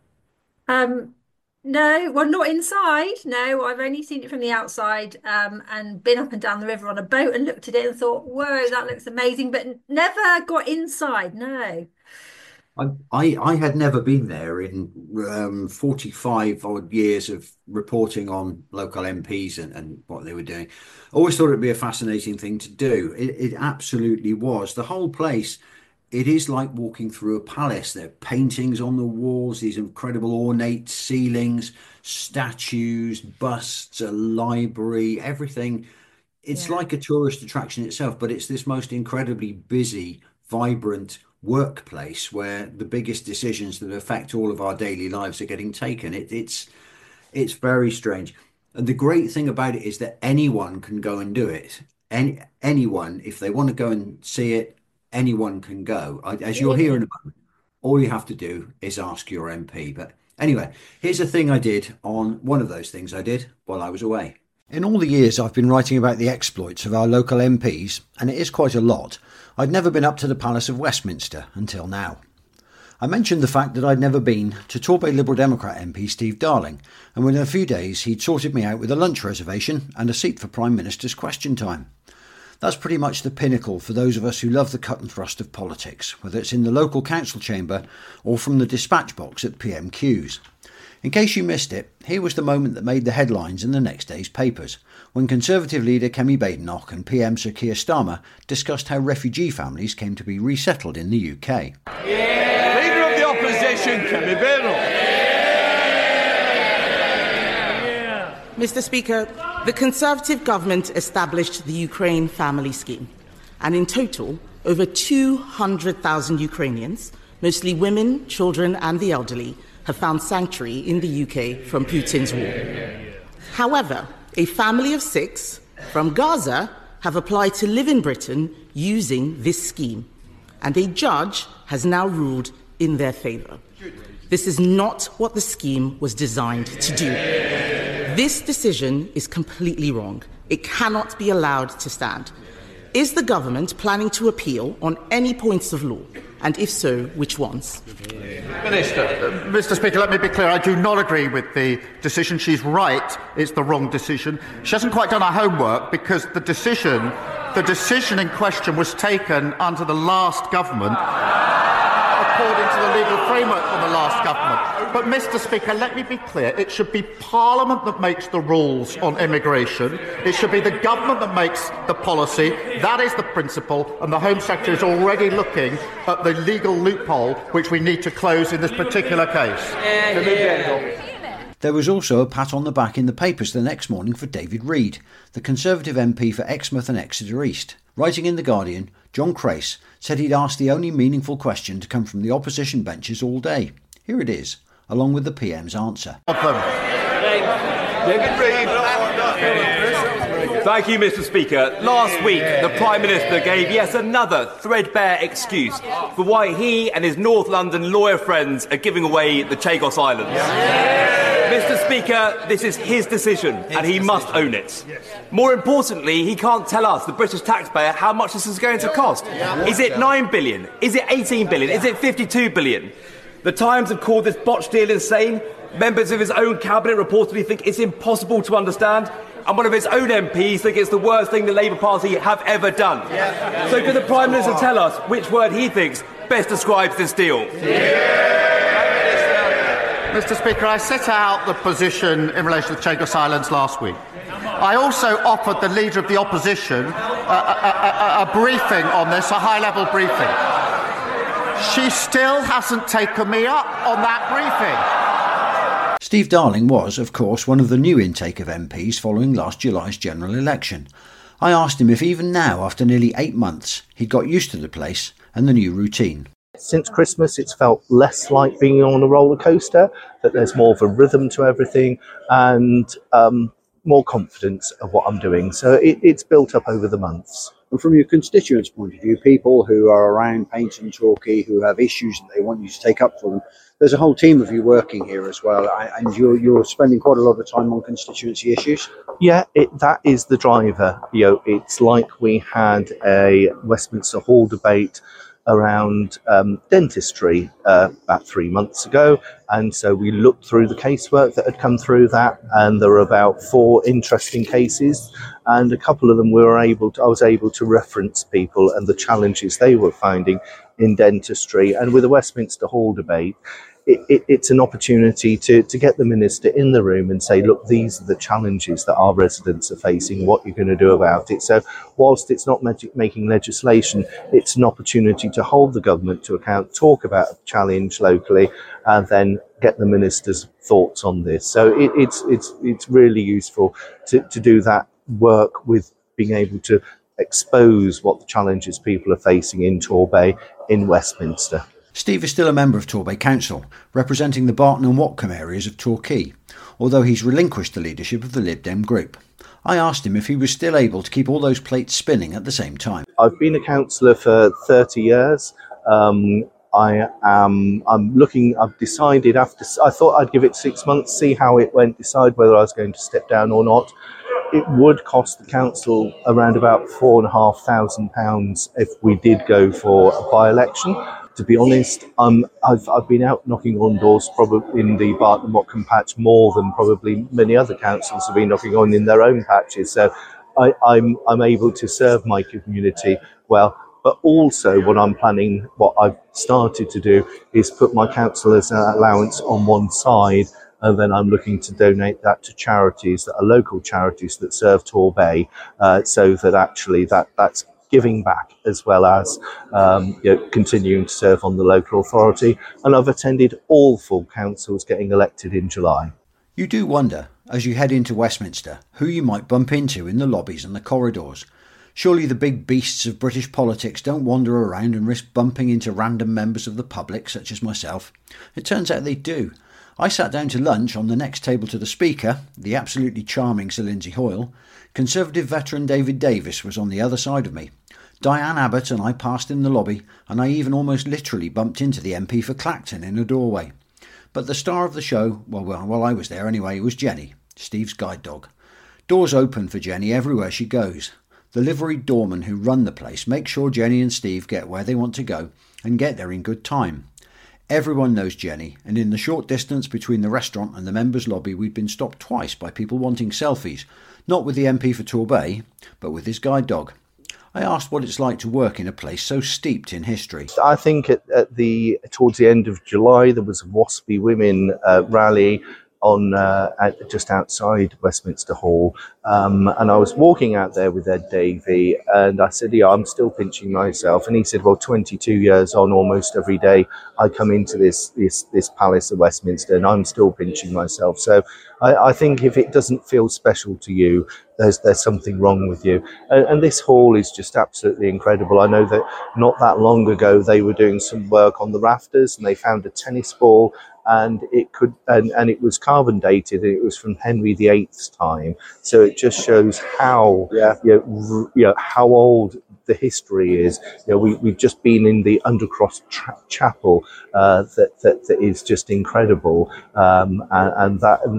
No, well, not inside. No, I've only seen it from the outside, and been up and down the river on a boat and looked at it and thought, whoa, that looks amazing, but never got inside. No. I had never been there in 45 odd years of reporting on local MPs and what they were doing. I always thought it'd be a fascinating thing to do. It absolutely was. The whole place, it is like walking through a palace. There are paintings on the walls, these incredible ornate ceilings, statues, busts, a library, everything. It's like a tourist attraction itself, but it's this most incredibly busy, vibrant workplace where the biggest decisions that affect all of our daily lives are getting taken. It's very strange. And the great thing about it is that anyone can go and do it. Anyone, if they want to go and see it, anyone can go. As you'll hear in a moment, all you have to do is ask your MP. But anyway, here's a thing I did on one of those things I did while I was away. In all the years I've been writing about the exploits of our local MPs, and it is quite a lot, I'd never been up to the Palace of Westminster until now. I mentioned the fact that I'd never been to Torbay Liberal Democrat MP Steve Darling, and within a few days he'd sorted me out with a lunch reservation and a seat for Prime Minister's Question Time. That's pretty much the pinnacle for those of us who love the cut and thrust of politics, whether it's in the local council chamber or from the dispatch box at PMQs. In case you missed it, here was the moment that made the headlines in the next day's papers, when Conservative leader Kemi Badenoch and PM Sir Keir Starmer discussed how refugee families came to be resettled in the UK. Yeah. Leader of the opposition, Kemi Badenoch. Yeah. Mr. Speaker, the Conservative government established the Ukraine Family Scheme, and in total, over 200,000 Ukrainians, mostly women, children and the elderly, have found sanctuary in the UK from Putin's war. However, a family of 6 from Gaza have applied to live in Britain using this scheme. and a judge has now ruled in their favour. This is not what the scheme was designed to do. This decision is completely wrong. It cannot be allowed to stand. Is the government planning to appeal on any points of law? And if so, which ones? Minister. Mr. Speaker, let me be clear. I do not agree with the decision. She's right. It's the wrong decision. She hasn't quite done her homework because the decision in question was taken under the last government, according to the legal framework from the last government. But, Mr. Speaker, let me be clear. It should be Parliament that makes the rules on immigration. It should be the government that makes the policy. That is the principle, and the Home Secretary is already looking at the legal loophole which we need to close in this particular case. There was also a pat on the back in the papers the next morning for David Reid, the Conservative MP for Exmouth and Exeter East. Writing in The Guardian, John Crace said he'd asked the only meaningful question to come from the opposition benches all day. Here it is, along with the PM's answer. David Reid. Thank you, Mr. Speaker. Last week, the Prime Minister gave yet another threadbare excuse for why he and his North London lawyer friends are giving away the Chagos Islands. Mr. Speaker, this is his decision, and he must own it. More importantly, he can't tell us, the British taxpayer, how much this is going to cost. Is it 9 billion? Is it 18 billion? Is it 52 billion? The Times have called this botched deal insane. Members of his own cabinet reportedly think it's impossible to understand. And one of his own MPs think it's the worst thing the Labour Party have ever done. So could the Prime Minister tell us which word he thinks best describes this deal? Mr. Speaker, I set out the position in relation to the Chagos Islands last week. I also offered the Leader of the Opposition a briefing on this, a high-level briefing. She still hasn't taken me up on that briefing. Steve Darling was, of course, one of the new intake of MPs following last July's general election. I asked him if even now, after nearly 8 months, he'd got used to the place and the new routine. Since Christmas, it's felt less like being on a roller coaster, that there's more of a rhythm to everything and more confidence of what I'm doing. So it's built up over the months. And from your constituents' point of view, people who are around Paignton, Torquay, who have issues that they want you to take up for them, there's a whole team of you working here as well, and you're spending quite a lot of time on constituency issues. Yeah, that is the driver. It's like we had a Westminster Hall debate around dentistry about 3 months ago, and so we looked through the casework that had come through that, and there were about 4 interesting cases, and a couple of them I was able to reference people and the challenges they were finding in dentistry. And with the Westminster Hall debate, it's an opportunity to get the Minister in the room and say, look, these are the challenges that our residents are facing, what you're going to do about it. So whilst it's not making legislation, it's an opportunity to hold the government to account, talk about a challenge locally, and then get the Minister's thoughts on this. So it's really useful to do that work with being able to expose what the challenges people are facing in Torbay, in Westminster. Steve is still a member of Torbay Council, representing the Barton and Watcombe areas of Torquay, although he's relinquished the leadership of the Lib Dem group. I asked him if he was still able to keep all those plates spinning at the same time. I've been a councillor for 30 years. I've decided I thought I'd give it 6 months, see how it went, decide whether I was going to step down or not. It would cost the council around about £4,500 if we did go for a by-election. To be honest, I've been out knocking on doors probably in the Barton and Watcombe patch more than probably many other councils have been knocking on in their own patches. So I'm able to serve my community well. But also what I've started to do is put my councillor's allowance on one side, and then I'm looking to donate that to charities that are local charities that serve Torbay, so that actually that's giving back as well as continuing to serve on the local authority. And I've attended all full councils getting elected in July. You do wonder, as you head into Westminster, who you might bump into in the lobbies and the corridors. Surely the big beasts of British politics don't wander around and risk bumping into random members of the public, such as myself. It turns out they do. I sat down to lunch on the next table to the Speaker, the absolutely charming Sir Lindsay Hoyle. Conservative veteran David Davis was on the other side of me. Diane Abbott and I passed in the lobby, and I even almost literally bumped into the MP for Clacton in a doorway. But the star of the show, well, I was there anyway, was Jenny, Steve's guide dog. Doors open for Jenny everywhere she goes. The liveried doormen who run the place make sure Jenny and Steve get where they want to go and get there in good time. Everyone knows Jenny, and in the short distance between the restaurant and the members' lobby, we'd been stopped twice by people wanting selfies, not with the MP for Torbay, but with his guide dog. I asked what it's like to work in a place so steeped in history. I think towards the end of July there was a WASPy Women rally on just outside Westminster Hall, and I was walking out there with Ed Davey, and I said, "Yeah, I'm still pinching myself," and he said, "Well, 22 years on, almost every day I come into this Palace of Westminster, and I'm still pinching myself." So I think if it doesn't feel special to you, there's something wrong with you. And this hall is just absolutely incredible. I know that not that long ago they were doing some work on the rafters, and they found a tennis ball, and it was carbon dated, and it was from Henry VIII's time. So it just shows how how old the history is. We've just been in the Undercross Chapel that is just incredible, and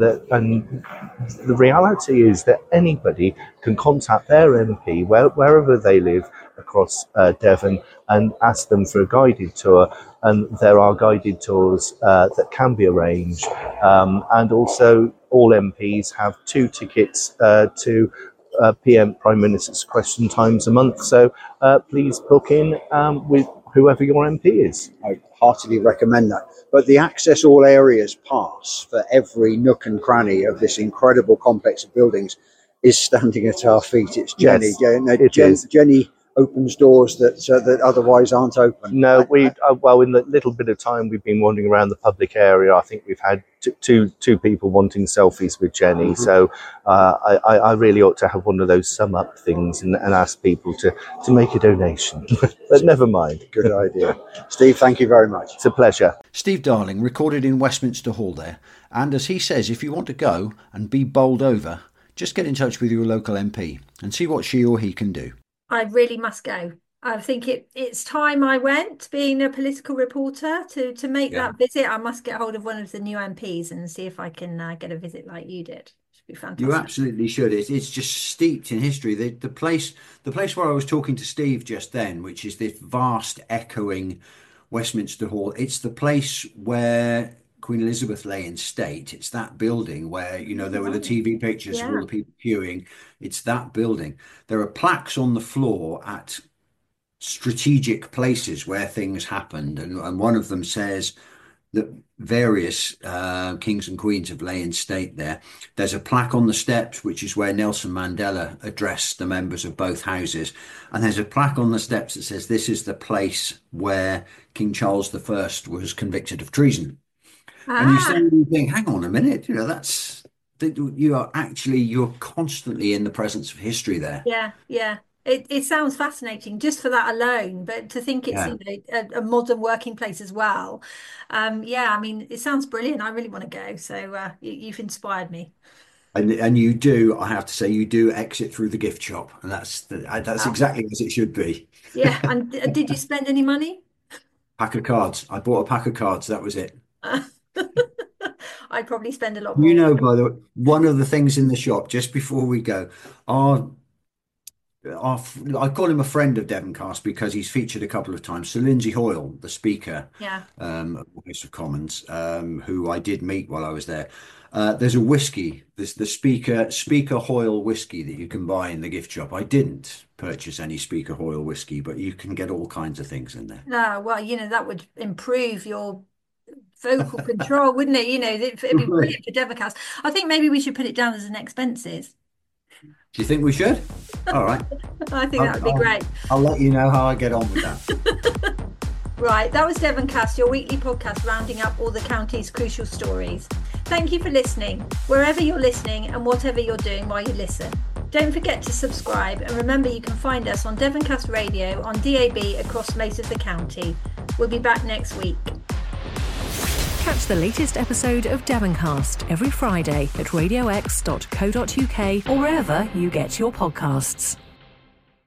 the reality is that anybody can contact their MP wherever they live across Devon and ask them for a guided tour, and there are guided tours that can be arranged, and also all MPs have 2 tickets to PM Prime Minister's Question Times a month, so please book in with whoever your MP is. I heartily recommend that. But the Access All Areas pass for every nook and cranny of this incredible complex of buildings is standing at our feet. It's Jenny. Yes, Jenny opens doors that otherwise aren't open. No, in the little bit of time we've been wandering around the public area, I think we've had two people wanting selfies with Jenny. Mm-hmm. So I really ought to have one of those sum up things and ask people to make a donation. But never mind. Good idea. Steve, thank you very much. It's a pleasure. Steve Darling recorded in Westminster Hall there, and as he says, if you want to go and be bowled over, just get in touch with your local MP and see what she or he can do. I really must go. I think it's time I went, being a political reporter, to make that visit. I must get hold of one of the new MPs and see if I can get a visit like you did. It should be fantastic. You absolutely should. It's just steeped in history. The place where I was talking to Steve just then, which is this vast echoing Westminster Hall, it's the place where Queen Elizabeth lay in state. It's that building where, there were the TV pictures of all the people queuing. It's that building. There are plaques on the floor at strategic places where things happened. And one of them says that various kings and queens have lay in state there. There's a plaque on the steps, which is where Nelson Mandela addressed the members of both houses. And there's a plaque on the steps that says this is the place where King Charles I was convicted of treason. And you think, hang on a minute, you're constantly in the presence of history there. Yeah. It sounds fascinating just for that alone, but to think it's a modern working place as well. It sounds brilliant. I really want to go. So you've inspired me. And you do, I have to say, you do exit through the gift shop, and that's exactly as it should be. Yeah. And did you spend any money? Pack of cards. I bought a pack of cards. That was it. I'd probably spend a lot more. By the way, one of the things in the shop, just before we go, I call him a friend of Devoncast because he's featured a couple of times. So Lindsay Hoyle, the Speaker of House of Commons, who I did meet while I was there. There's a whiskey, there's the Speaker Hoyle whiskey that you can buy in the gift shop. I didn't purchase any Speaker Hoyle whiskey, but you can get all kinds of things in there. No, well, that would improve your vocal control, wouldn't it? It'd be brilliant for Devoncast. I think maybe we should put it down as an expenses. Do you think we should? All right. I think that would be great. I'll let you know how I get on with that. Right, that was Devoncast, your weekly podcast rounding up all the county's crucial stories. Thank you for listening, wherever you're listening and whatever you're doing while you listen. Don't forget to subscribe, and remember you can find us on Devoncast Radio on DAB across most of the county. We'll be back next week. Catch the latest episode of Devoncast every Friday at radiox.co.uk or wherever you get your podcasts.